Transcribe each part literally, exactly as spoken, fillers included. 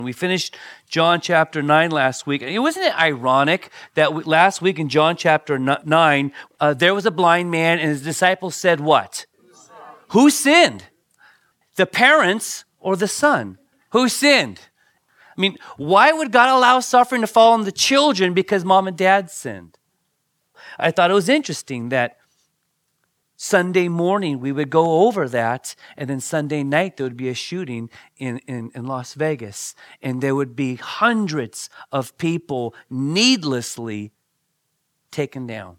We finished John chapter nine last week. And wasn't it ironic that we, last week in John chapter nine, uh, there was a blind man and his disciples said what? Who sinned? The parents or the son? Who sinned? I mean, why would God allow suffering to fall on the children because mom and dad sinned? I thought it was interesting that Sunday morning, we would go over that, and then Sunday night, there would be a shooting in, in, in Las Vegas, and there would be hundreds of people needlessly taken down.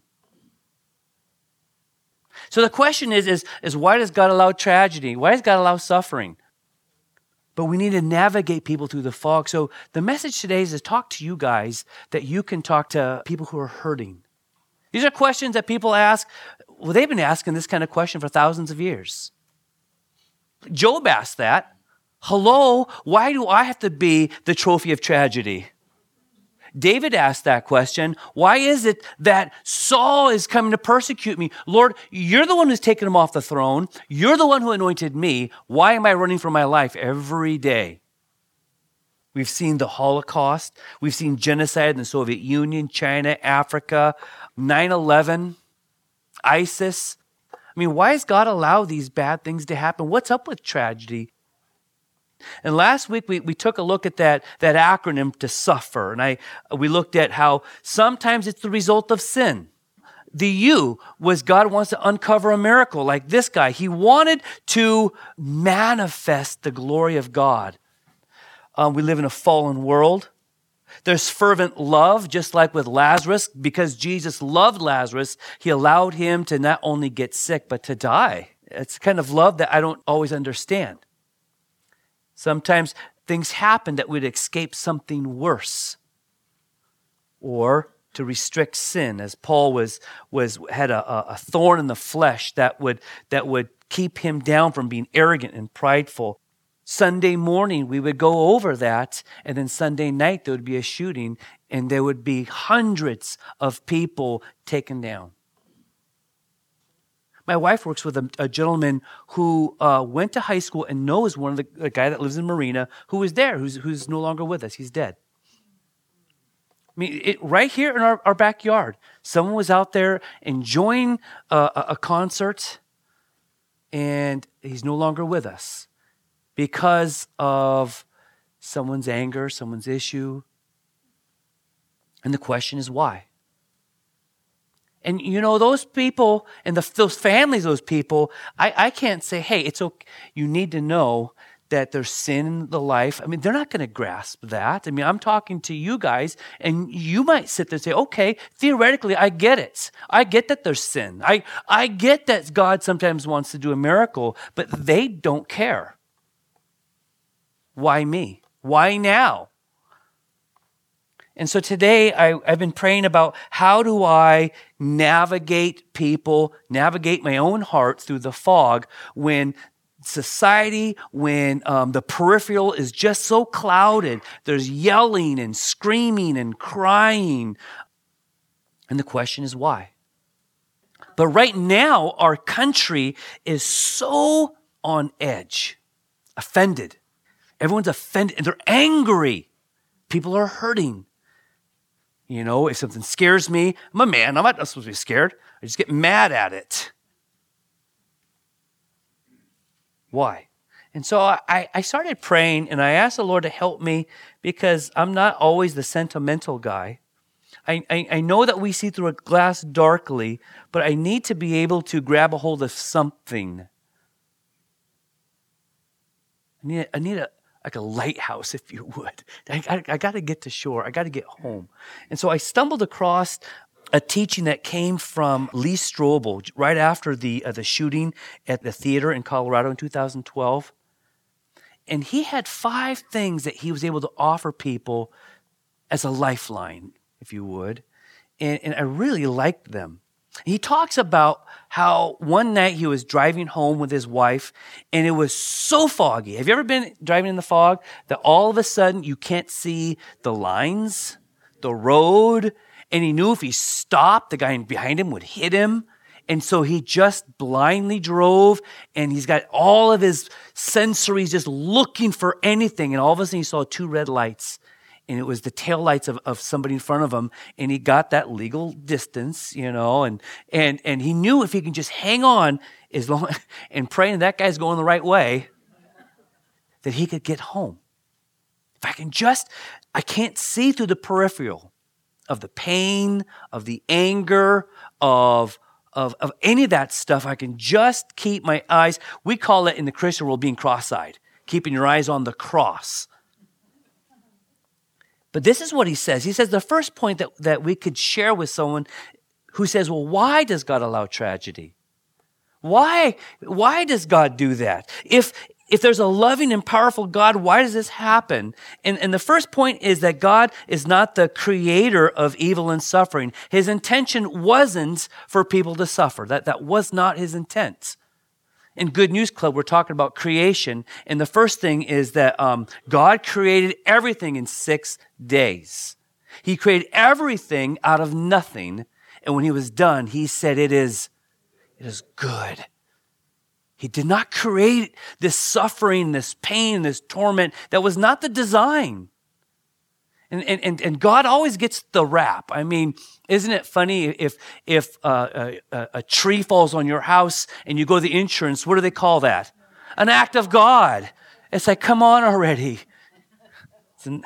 So the question is, is, is why does God allow tragedy? Why does God allow suffering? But we need to navigate people through the fog. So the message today is to talk to you guys that you can talk to people who are hurting. These are questions that people ask. Well, they've been asking this kind of question for thousands of years. Job asked that. Hello, why do I have to be the trophy of tragedy? David asked that question. Why is it that Saul is coming to persecute me? Lord, you're the one who's taken him off the throne. You're the one who anointed me. Why am I running for my life every day? We've seen the Holocaust. We've seen genocide in the Soviet Union, China, Africa, nine eleven. ISIS. I mean, why does God allow these bad things to happen? What's up with tragedy? And last week we, we took a look at that, that acronym to suffer. And I we looked at how sometimes it's the result of sin. The U was God wants to uncover a miracle like this guy. He wanted to manifest the glory of God. Um, we live in a fallen world. There's fervent love, just like with Lazarus. Because Jesus loved Lazarus, he allowed him to not only get sick, but to die. It's the kind of love that I don't always understand. Sometimes things happen that would escape something worse. Or to restrict sin, as Paul was, was had a, a thorn in the flesh that would, that would keep him down from being arrogant and prideful. Sunday morning, we would go over that, and then Sunday night, there would be a shooting, and there would be hundreds of people taken down. My wife works with a, a gentleman who uh, went to high school and knows one of the, the guy that lives in Marina, who was there, who's, who's no longer with us. He's dead. I mean, it, right here in our, our backyard, someone was out there enjoying a, a, a concert, and he's no longer with us. Because of someone's anger, someone's issue. And the question is why? And you know, those people and the, those families, those people, I, I can't say, hey, it's okay. You need to know that there's sin in the life. I mean, they're not going to grasp that. I mean, I'm talking to you guys, and you might sit there and say, okay, theoretically, I get it. I get that there's sin. I, I get that God sometimes wants to do a miracle, but they don't care. Why me? Why now? And so today I, I've been praying about how do I navigate people, navigate my own heart through the fog when society, when um, the peripheral is just so clouded. There's yelling and screaming and crying. And the question is why? But right now, our country is so on edge, offended. Everyone's offended, and they're angry. People are hurting. You know, if something scares me, I'm a man. I'm not supposed to be scared. I just get mad at it. Why? And so I, I started praying, and I asked the Lord to help me because I'm not always the sentimental guy. I, I, I know that we see through a glass darkly, but I need to be able to grab a hold of something. I need, I need a like a lighthouse, if you would. I, I, I got to get to shore. I got to get home. And so I stumbled across a teaching that came from Lee Strobel right after the uh, the shooting at the theater in Colorado in two thousand twelve. And he had five things that he was able to offer people as a lifeline, if you would. And, and I really liked them. He talks about how one night he was driving home with his wife, and it was so foggy. Have you ever been driving in the fog that all of a sudden you can't see the lines, the road, and he knew if he stopped, the guy behind him would hit him. And so he just blindly drove, and he's got all of his sensories just looking for anything. And all of a sudden he saw two red lights, and it was the taillights of, of somebody in front of him. And he got that legal distance, you know, and and and he knew if he can just hang on as long and praying that guy's going the right way, that he could get home. If I can just, I can't see through the peripheral of the pain, of the anger, of Of, of any of that stuff. I can just keep my eyes. We call it in the Christian world being cross-eyed, keeping your eyes on the cross. But this is what he says. He says the first point that, that we could share with someone who says, well, why does God allow tragedy? Why, why does God do that? If, if there's a loving and powerful God, why does this happen? And, and the first point is that God is not the creator of evil and suffering. His intention wasn't for people to suffer. That, that was not his intent. In Good News Club, we're talking about creation. And the first thing is that um, God created everything in six days. He created everything out of nothing. And when he was done, he said, it is, it is good. He did not create this suffering, this pain, this torment. That was not the design. And, and, and God always gets the rap. I mean, isn't it funny if, if uh, a, a tree falls on your house and you go to the insurance, what do they call that? An act of God. It's like, come on already. An,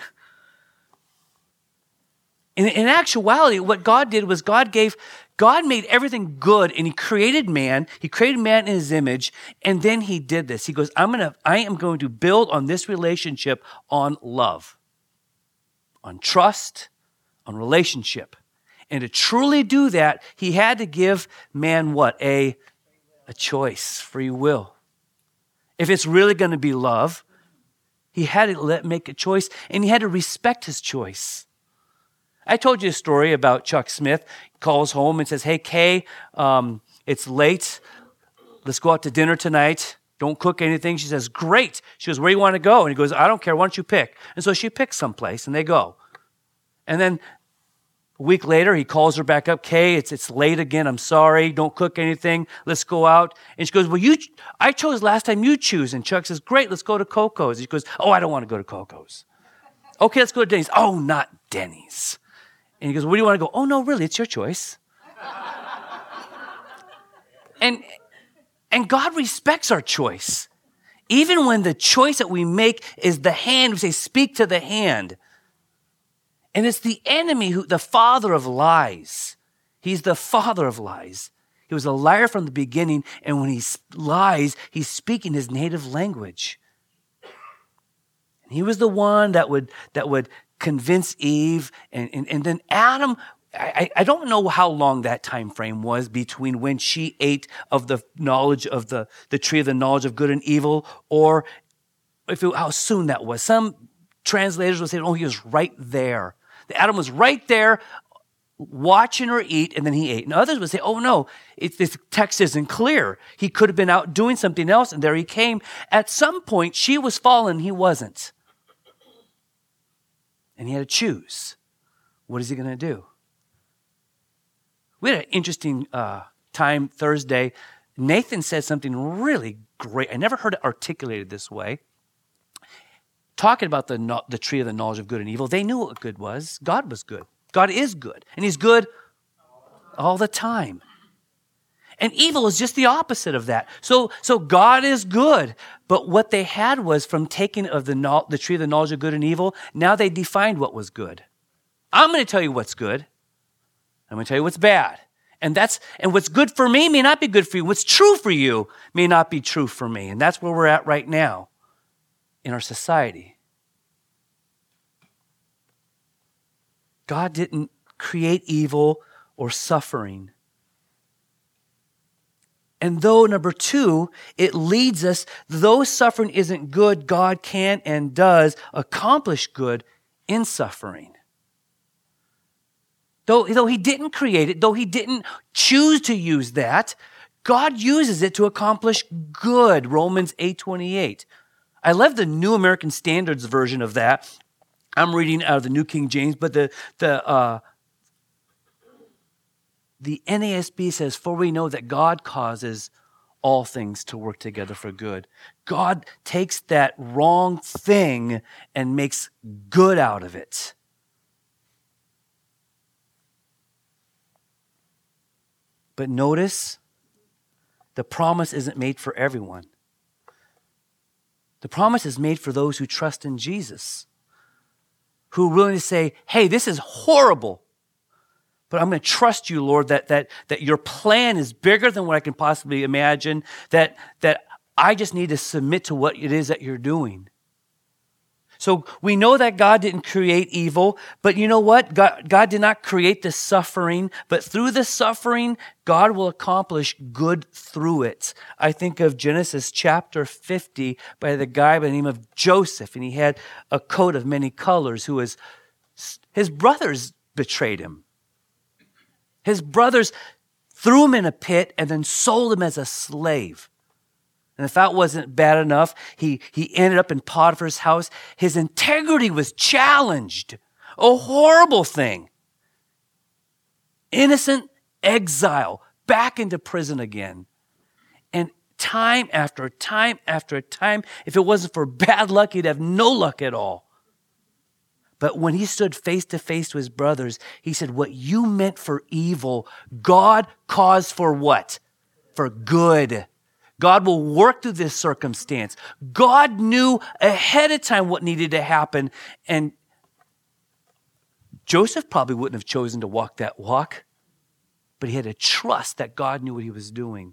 in, in actuality, what God did was God gave God made everything good, and he created man. He created man in his image, and then he did this. He goes, I'm gonna, I am going to build on this relationship on love, on trust, on relationship. And to truly do that, he had to give man what? A, a choice, free will. If it's really going to be love, he had to let make a choice, and he had to respect his choice. I told you a story about Chuck Smith. He calls home and says, hey, Kay, um, it's late. Let's go out to dinner tonight. Don't cook anything. She says, great. She goes, where do you want to go? And he goes, I don't care. Why don't you pick? And so she picks someplace, and they go. And then a week later, he calls her back up. Kay, it's it's late again. I'm sorry. Don't cook anything. Let's go out. And she goes, well, you. I chose last time. You choose. And Chuck says, great. Let's go to Coco's. He goes, oh, I don't want to go to Coco's. Okay, let's go to Denny's. Oh, not Denny's. And he goes, where do you want to go? Oh, no, really, it's your choice. and, and God respects our choice. Even when the choice that we make is the hand, we say, speak to the hand. And it's the enemy, who, the father of lies. He's the father of lies. He was a liar from the beginning, and when he lies, he's speaking his native language. And he was the one that would that would convince Eve, and, and, and then Adam. I, I don't know how long that time frame was between when she ate of the knowledge of the, the tree of the knowledge of good and evil, or if it, how soon that was. Some translators would say, oh, he was right there. Adam was right there watching her eat, and then he ate. And others would say, oh, no, it, this text isn't clear. He could have been out doing something else, and there he came. At some point, she was fallen, he wasn't. And he had to choose. What is he going to do? We had an interesting uh, time Thursday. Nathan said something really great. I never heard it articulated this way. Talking about the, the tree of the knowledge of good and evil, they knew what good was. God was good. God is good. And he's good all the time. And evil is just the opposite of that. So, so God is good. But what they had was from taking of the, the tree of the knowledge of good and evil, now they defined what was good. I'm going to tell you what's good. I'm going to tell you what's bad. And that's and what's good for me may not be good for you. What's true for you may not be true for me. And that's where we're at right now in our society. God didn't create evil or suffering. And though, number two, it leads us, though suffering isn't good, God can and does accomplish good in suffering. Though, though he didn't create it, though he didn't choose to use that, God uses it to accomplish good. Romans eight twenty-eight. I love the New American Standards version of that. I'm reading out of the New King James, but the the uh, the N A S B says, for we know that God causes all things to work together for good. God takes that wrong thing and makes good out of it. But notice, the promise isn't made for everyone. The promise is made for those who trust in Jesus, who are willing to say, hey, this is horrible, but I'm going to trust you, Lord, that, that, that your plan is bigger than what I can possibly imagine, that, that I just need to submit to what it is that you're doing. So we know that God didn't create evil, but you know what? God, God did not create the suffering, but through the suffering, God will accomplish good through it. I think of Genesis chapter fifty by the guy by the name of Joseph, and he had a coat of many colors who was, his brothers betrayed him. His brothers threw him in a pit and then sold him as a slave. And if that wasn't bad enough, he, he ended up in Potiphar's house. His integrity was challenged. A horrible thing. Innocent exile, back into prison again. And time after time after time, if it wasn't for bad luck, he'd have no luck at all. But when he stood face to face to his brothers, he said, what you meant for evil, God caused for what? For good. God will work through this circumstance. God knew ahead of time what needed to happen. And Joseph probably wouldn't have chosen to walk that walk, but he had to trust that God knew what he was doing.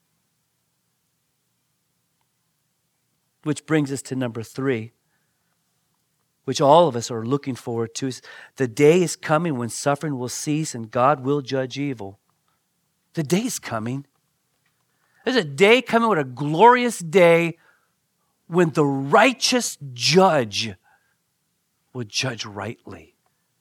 Which brings us to number three, which all of us are looking forward to. Is the day is coming when suffering will cease and God will judge evil. The day is coming. There's a day coming, what a glorious day, when the righteous judge will judge rightly.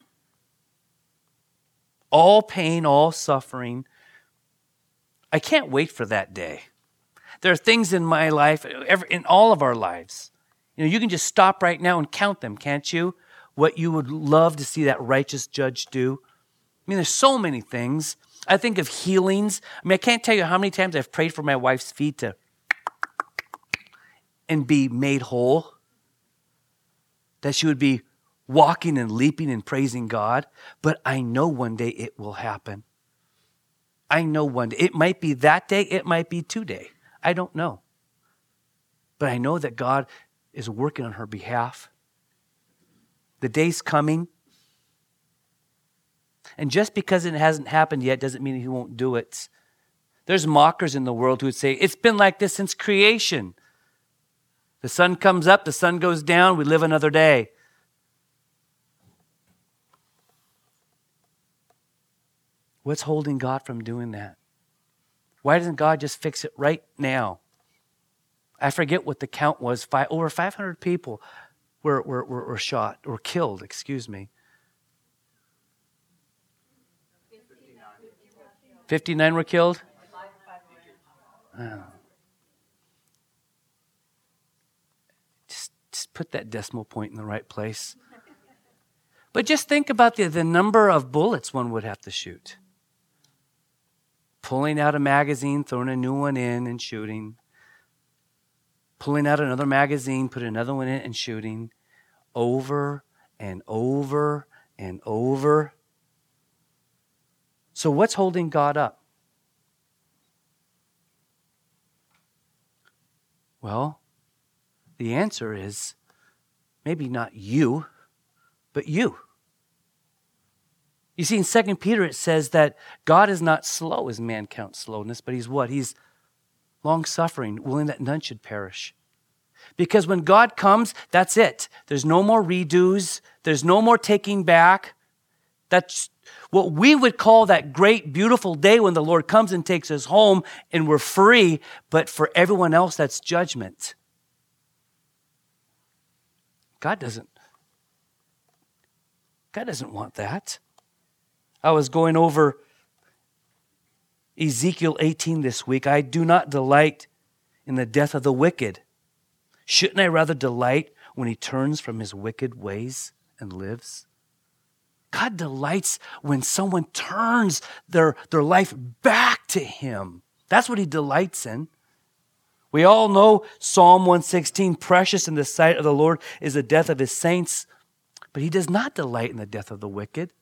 All pain, all suffering. I can't wait for that day. There are things in my life, in all of our lives. You know, you can just stop right now and count them, can't you? What you would love to see that righteous judge do. I mean, there's so many things. I think of healings. I mean, I can't tell you how many times I've prayed for my wife's feet to and be made whole. That she would be walking and leaping and praising God. But I know one day it will happen. I know one day. It might be that day. It might be today. I don't know. But I know that God is working on her behalf. The day's coming. And just because it hasn't happened yet doesn't mean he won't do it. There's mockers in the world who would say, it's been like this since creation. The sun comes up, the sun goes down, we live another day. What's holding God from doing that? Why doesn't God just fix it right now? I forget what the count was. Five, over five hundred people were, were, were, were shot, or killed, excuse me. fifty-nine were killed? Oh. Just, just put that decimal point in the right place. But just think about the, the number of bullets one would have to shoot. Pulling out a magazine, throwing a new one in and shooting. Pulling out another magazine, putting another one in and shooting. Over and over and over. So what's holding God up? Well, the answer is maybe not you, but you. You see, in Second Peter it says that God is not slow as man counts slowness, but he's what? He's long-suffering, willing that none should perish. Because when God comes, that's it. There's no more redos. There's no more taking back. That's what we would call that great, beautiful day when the Lord comes and takes us home and we're free. But for everyone else, that's judgment. God doesn't, God doesn't want that. I was going over Ezekiel eighteen this week. I do not delight in the death of the wicked. Shouldn't I rather delight when he turns from his wicked ways and lives? God delights when someone turns their, their life back to him. That's what he delights in. We all know Psalm one sixteen, precious in the sight of the Lord is the death of his saints, but he does not delight in the death of the wicked.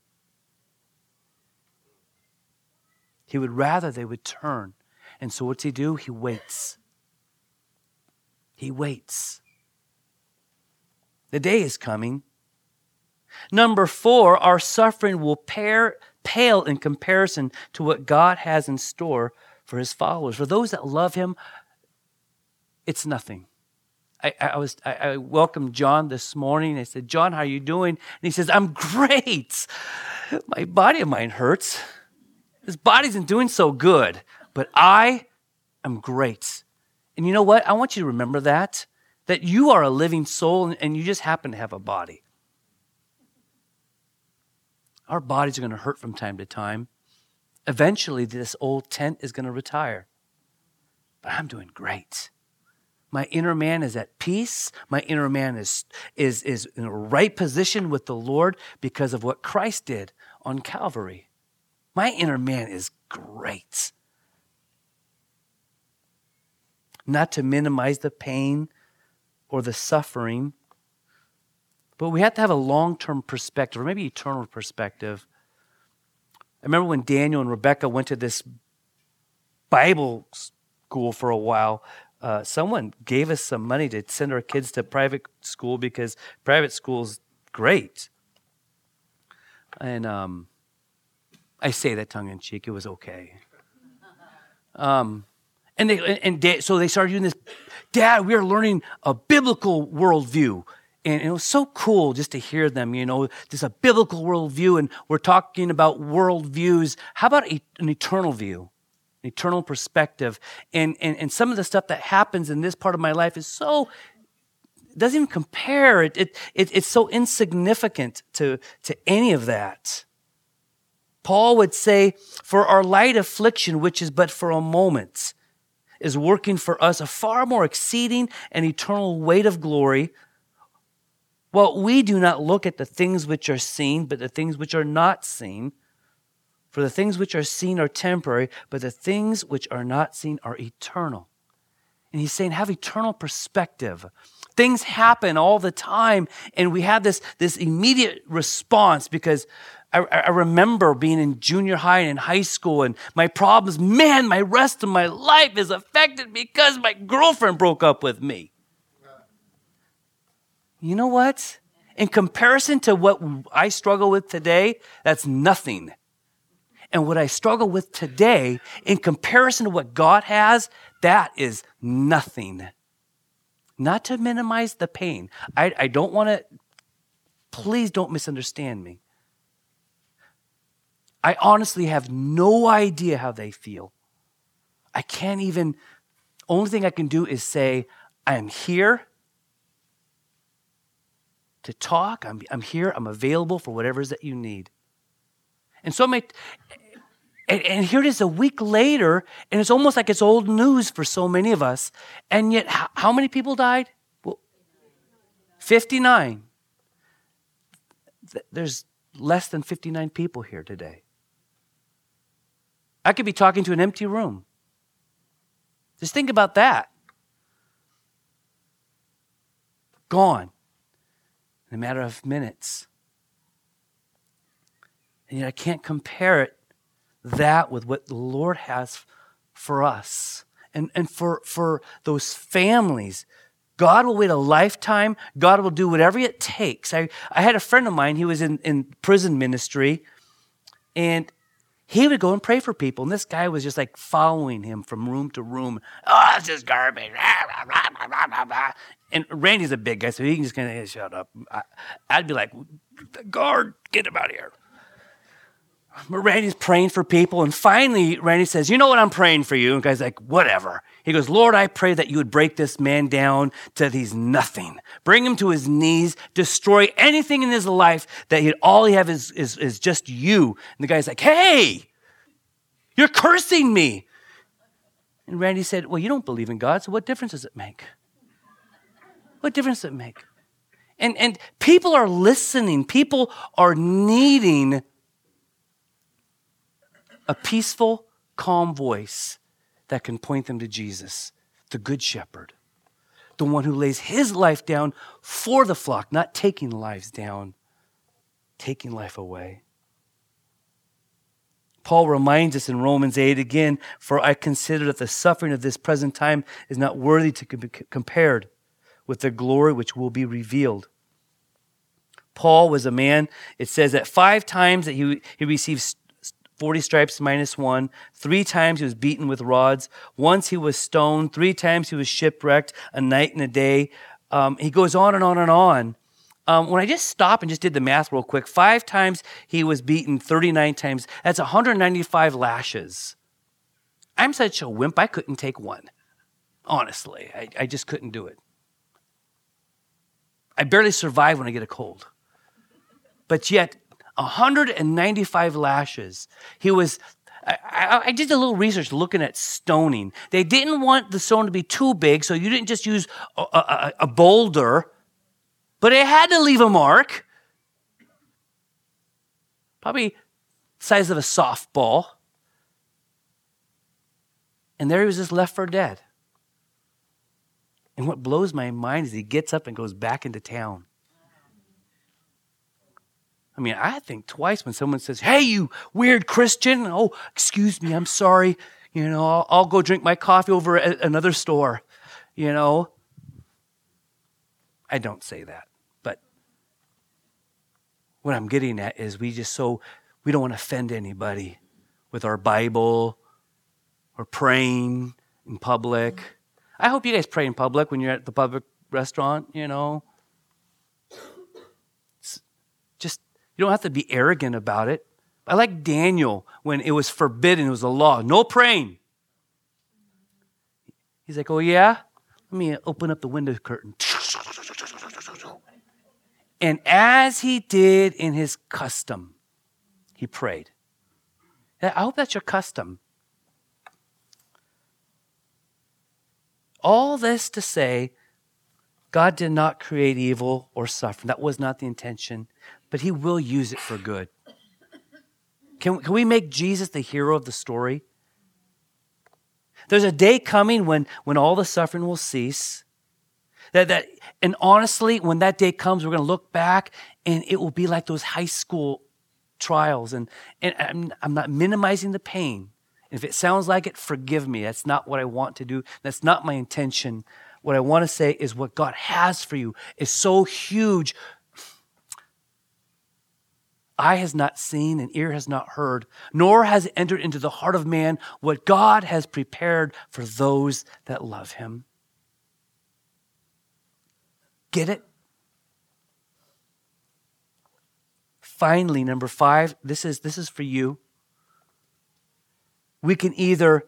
He would rather they would turn. And so what's he do? He waits. He waits. The day is coming. Number four, our suffering will pair, pale in comparison to what God has in store for his followers. For those that love him, it's nothing. I, I was I, I welcomed John this morning. I said, John, how are you doing? And he says, I'm great. My body of mine hurts. His body isn't doing so good, but I am great. And you know what? I want you to remember that, that you are a living soul and you just happen to have a body. Our bodies are going to hurt from time to time. Eventually, this old tent is going to retire. But I'm doing great. My inner man is at peace. My inner man is, is, is in a right position with the Lord because of what Christ did on Calvary. My inner man is great. Not to minimize the pain or the suffering, but we have to have a long-term perspective, or maybe eternal perspective. I remember when Daniel and Rebecca went to this Bible school for a while, uh, someone gave us some money to send our kids to private school because private school's great. And um, I say that tongue-in-cheek. It was okay. Um, and they and Dad, so they started doing this. Dad, we are learning a biblical worldview. And it was so cool just to hear them, you know, just a biblical worldview. And we're talking about worldviews. How about an eternal view, an eternal perspective? And, and, and some of the stuff that happens in this part of my life is so, it doesn't even compare. It, it, it, it's so insignificant to, to any of that. Paul would say, for our light affliction, which is but for a moment, is working for us a far more exceeding and eternal weight of glory. Well, we do not look at the things which are seen, but the things which are not seen. For the things which are seen are temporary, but the things which are not seen are eternal. And he's saying, have eternal perspective. Things happen all the time, and we have this, this immediate response because I, I remember being in junior high and in high school, and my problems, man, my rest of my life is affected because my girlfriend broke up with me. You know what? In comparison to what I struggle with today, that's nothing. And what I struggle with today, in comparison to what God has, that is nothing. Not to minimize the pain. I, I don't want to, please don't misunderstand me. I honestly have no idea how they feel. I can't even, only thing I can do is say, I am here to talk. I'm, I'm here. I'm available for whatever it is that you need. And so I may, and, and here it is a week later, and it's almost like it's old news for so many of us. And yet, how, how many people died? Well, fifty-nine. There's less than fifty-nine people here today. I could be talking to an empty room. Just think about that. Gone in a matter of minutes. And yet I can't compare it, that with what the Lord has for us. And, and for, for those families, God will wait a lifetime. God will do whatever it takes. I, I had a friend of mine, he was in, in prison ministry, and he would go and pray for people. And this guy was just like following him from room to room. Oh, this is garbage. And Randy's a big guy, so he can just kind of, hey, shut up. I, I'd be like, guard, get him out of here. But Randy's praying for people. And finally, Randy says, you know what, I'm praying for you. And the guy's like, whatever. He goes, Lord, I pray that you would break this man down to he's nothing. Bring him to his knees. Destroy anything in his life that he, all he have is, is, is just you. And the guy's like, hey, you're cursing me. And Randy said, well, you don't believe in God, so what difference does it make? What difference does it make? And, and people are listening. People are needing a peaceful, calm voice that can point them to Jesus, the Good Shepherd, the one who lays his life down for the flock, not taking lives down, taking life away. Paul reminds us in Romans eight again, for I consider that the suffering of this present time is not worthy to be compared with the glory which will be revealed. Paul was a man, it says that five times that he, he received forty stripes minus one, three times he was beaten with rods, once he was stoned, three times he was shipwrecked, a night and a day. Um, he goes on and on and on. Um, when I just stopped and just did the math real quick, five times he was beaten, thirty-nine times. That's one hundred ninety-five lashes. I'm such a wimp, I couldn't take one. Honestly, I, I just couldn't do it. I barely survive when I get a cold. But yet, one hundred ninety-five lashes. He was, I, I, I did a little research looking at stoning. They didn't want the stone to be too big, so you didn't just use a, a, a boulder, but it had to leave a mark. Probably the size of a softball. And there he was just left for dead. And what blows my mind is he gets up and goes back into town. I mean, I think twice when someone says, hey, you weird Christian. Oh, excuse me, I'm sorry. You know, I'll, I'll go drink my coffee over at another store. You know, I don't say that. But what I'm getting at is we just so, we don't want to offend anybody with our Bible or praying in public. I hope you guys pray in public when you're at the public restaurant, you know. It's just, you don't have to be arrogant about it. I like Daniel when it was forbidden, it was a law. No praying. He's like, oh yeah? Let me open up the window curtain. And as he did in his custom, he prayed. I hope that's your custom. All this to say, God did not create evil or suffering. That was not the intention, but he will use it for good. Can, can we make Jesus the hero of the story? There's a day coming when, when all the suffering will cease. That, that, and honestly, when that day comes, we're going to look back and it will be like those high school trials. And, and I'm, I'm not minimizing the pain. If it sounds like it, forgive me. That's not what I want to do. That's not my intention. What I want to say is what God has for you is so huge. Eye has not seen and ear has not heard, nor has it entered into the heart of man what God has prepared for those that love him. Get it? Finally, number five, this is, this is for you. We can either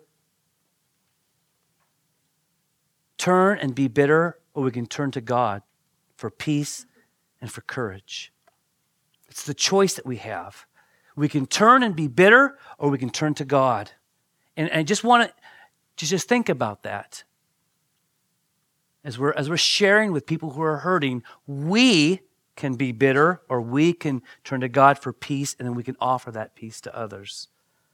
turn and be bitter, or we can turn to God for peace and for courage. It's the choice that we have. We can turn and be bitter, or we can turn to God. And I just want to just think about that. As we're, as we're sharing with people who are hurting, we can be bitter, or we can turn to God for peace, and then we can offer that peace to others.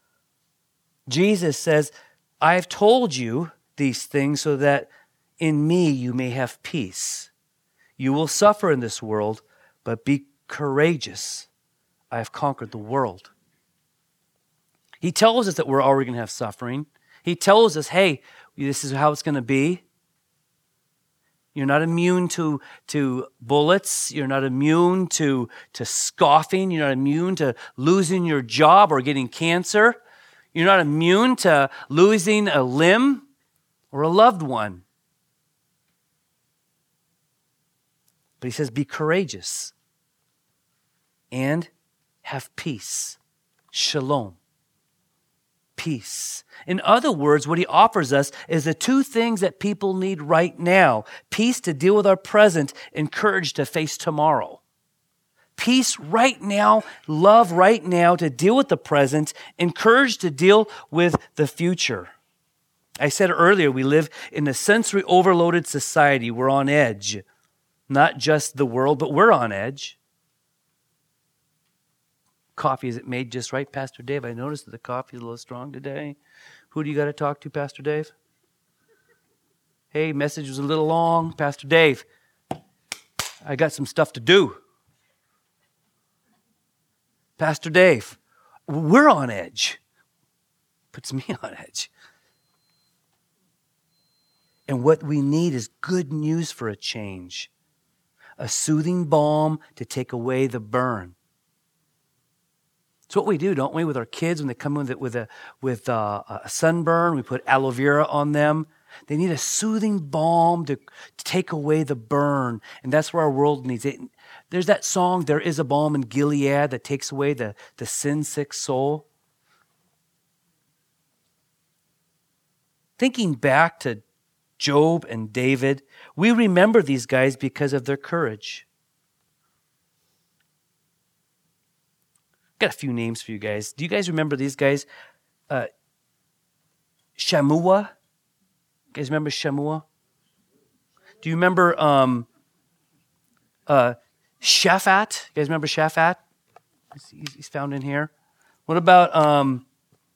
Jesus says, I have told you these things so that in me you may have peace. You will suffer in this world, but be courageous. I have conquered the world. He tells us that we're already going to have suffering. He tells us, hey, this is how it's going to be. You're not immune to, to bullets. You're not immune to, to scoffing. You're not immune to losing your job or getting cancer. You're not immune to losing a limb or a loved one. But he says, be courageous and have peace. Shalom. Peace. In other words, what he offers us is the two things that people need right now. Peace to deal with our present and courage to face tomorrow. Peace right now, love right now to deal with the present, and courage to deal with the future. I said earlier, we live in a sensory overloaded society. We're on edge. not just the world, but we're on edge. Coffee, is it made just right, Pastor Dave? I noticed that the coffee is a little strong today. Who do you got to talk to, Pastor Dave? Hey, message was a little long. Pastor Dave, I got some stuff to do. Pastor Dave, we're on edge. Puts me on edge. And what we need is good news for a change. A soothing balm to take away the burn. It's what we do, don't we, with our kids when they come in with a, with a, with a, a sunburn. We put aloe vera on them. They need a soothing balm to, to take away the burn. And that's where our world needs it. There's that song, There Is a Balm in Gilead, that takes away the, the sin-sick soul. Thinking back to Job and David, we remember these guys because of their courage. Got a few names for you guys. Do you guys remember these guys? Uh, Shammua. You guys remember Shammua? Do you remember um, uh, Shaphat? You guys remember Shaphat? He's, he's found in here. What about um,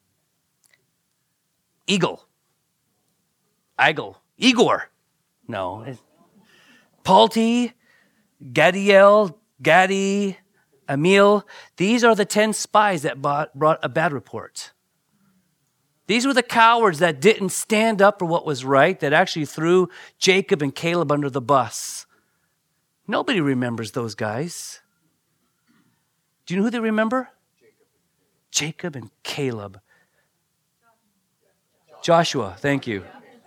Eagle? Igor. Igor. No. Palti, Gadiel, Gadi, Emil. These are the ten spies that brought, brought a bad report. These were the cowards that didn't stand up for what was right, that actually threw Jacob and Caleb under the bus. Nobody remembers those guys. Do you know who they remember? Jacob, Jacob and Caleb. Joshua, thank you.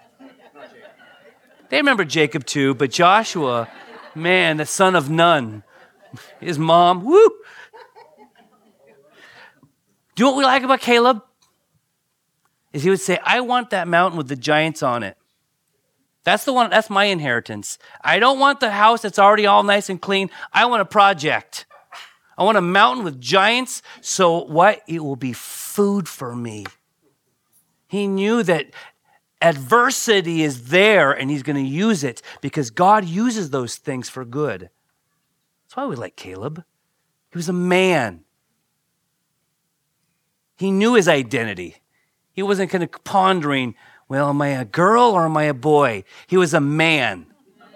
They remember Jacob too, but Joshua, man, the son of Nun. His mom, woo! Do you know what we like about Caleb? Is he would say, I want that mountain with the giants on it. That's the one, that's my inheritance. I don't want the house that's already all nice and clean. I want a project. I want a mountain with giants, so what? It will be food for me. He knew that adversity is there and he's going to use it because God uses those things for good. That's why we like Caleb. He was a man. He knew his identity. He wasn't kind of pondering, well, am I a girl or am I a boy? He was a man.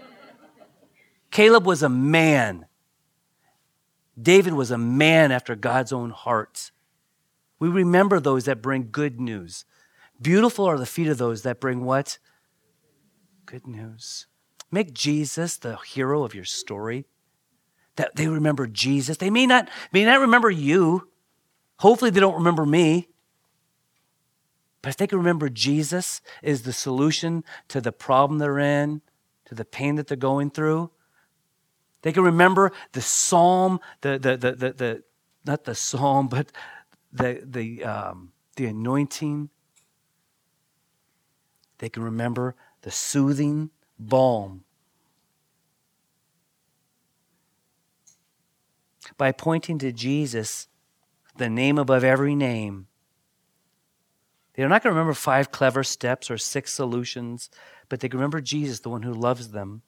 Caleb was a man. David was a man after God's own heart. We remember those that bring good news. Beautiful are the feet of those that bring what? Good news. Make Jesus the hero of your story. That they remember Jesus. They may not, may not remember you. Hopefully they don't remember me. But if they can remember Jesus is the solution to the problem they're in, to the pain that they're going through. They can remember the psalm, the the the the, the not the psalm, but the the um, the anointing. They can remember the soothing balm. By pointing to Jesus, the name above every name, they're not going to remember five clever steps or six solutions, but they can remember Jesus, the one who loves them.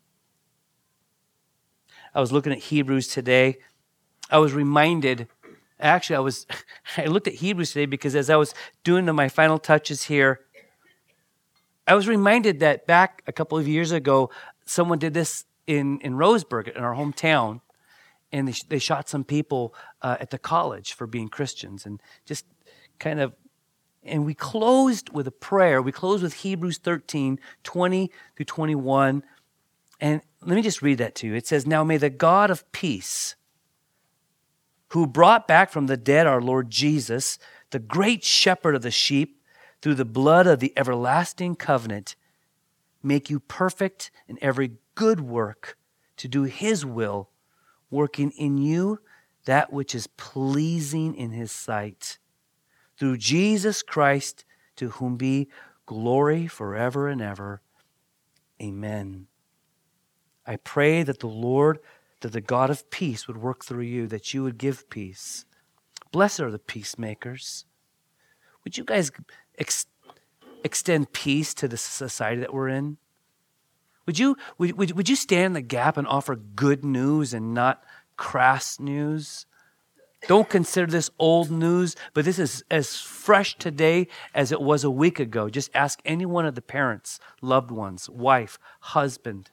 I was looking at Hebrews today. I was reminded, actually I was, I looked at Hebrews today because as I was doing my final touches here, I was reminded that back a couple of years ago, someone did this in, in Roseburg, in our hometown, and they, they shot some people uh, at the college for being Christians, and just kind of, and we closed with a prayer. We closed with Hebrews thirteen, twenty through twenty-one, and let me just read that to you. It says, now may the God of peace, who brought back from the dead our Lord Jesus, the great shepherd of the sheep, through the blood of the everlasting covenant, make you perfect in every good work to do his will, working in you that which is pleasing in his sight. Through Jesus Christ, to whom be glory forever and ever. Amen. I pray that the Lord, that the God of peace would work through you, that you would give peace. Blessed are the peacemakers. Would you guys ex- extend peace to the society that we're in? Would you, would, would, would you stand in the gap and offer good news and not crass news? Don't consider this old news, but this is as fresh today as it was a week ago. Just ask any one of the parents, loved ones, wife, husband.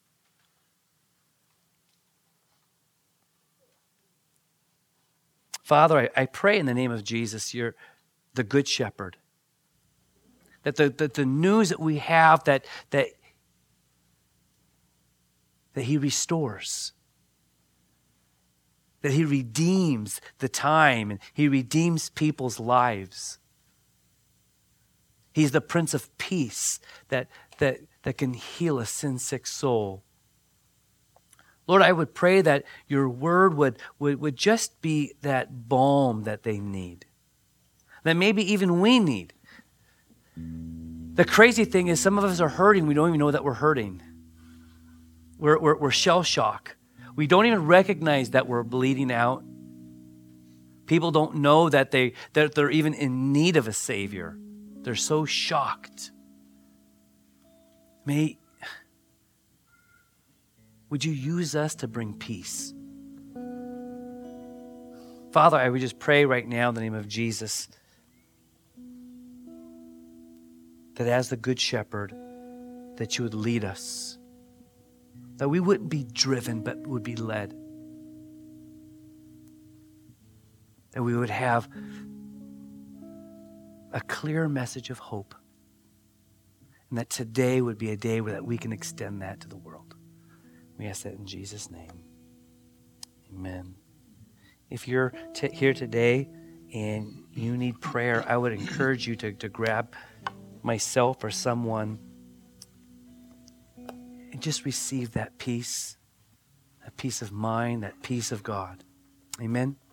Father, I, I pray in the name of Jesus, you're the good shepherd. That the, that the news that we have, that, that, that he restores. That he redeems the time and he redeems people's lives. He's the Prince of Peace that, that, that can heal a sin-sick soul. Lord, I would pray that your word would, would, would just be that balm that they need. That maybe even we need. The crazy thing is some of us are hurting. We don't even know that we're hurting. We're, we're, we're shell-shocked. We don't even recognize that we're bleeding out. People don't know that, they, that they're even in need of a Savior. They're so shocked. May, would you use us to bring peace? Father, I would just pray right now in the name of Jesus that as the Good Shepherd, that you would lead us. That we wouldn't be driven, but would be led. That we would have a clear message of hope. And that today would be a day where that we can extend that to the world. We ask that in Jesus' name. Amen. If you're t- here today and you need prayer, I would encourage you to, to grab myself or someone and just receive that peace, that peace of mind, that peace of God. Amen.